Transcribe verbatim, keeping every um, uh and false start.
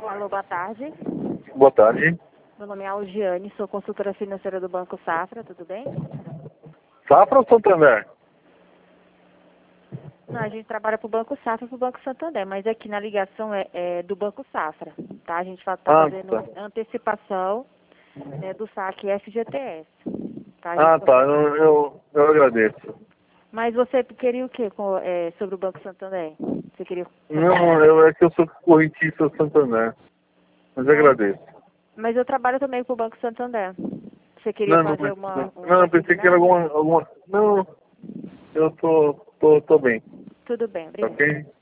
Alô, boa tarde. Boa tarde. Meu nome é Algiane, sou consultora financeira do Banco Safra, tudo bem? Safra ou Santander? Não, a gente trabalha para o Banco Safra e para o Banco Santander, mas aqui na ligação é, é do Banco Safra, tá? A gente está Ah, fazendo tá. antecipação, né, do saque F G T S, tá? A gente Ah, tá. consegue- Eu, eu, eu agradeço. Mas você queria o quê com, é, sobre o Banco Santander? Você queria... Não, eu, é que eu sou correntista do Santander. Mas eu Mas, agradeço. mas eu trabalho também para o Banco Santander. Você queria Não, não, fazer mas- uma, um não, eu pensei que era consignado? alguma, alguma... Não, eu tô, tô, tô bem. Tudo bem, obrigada. Ok?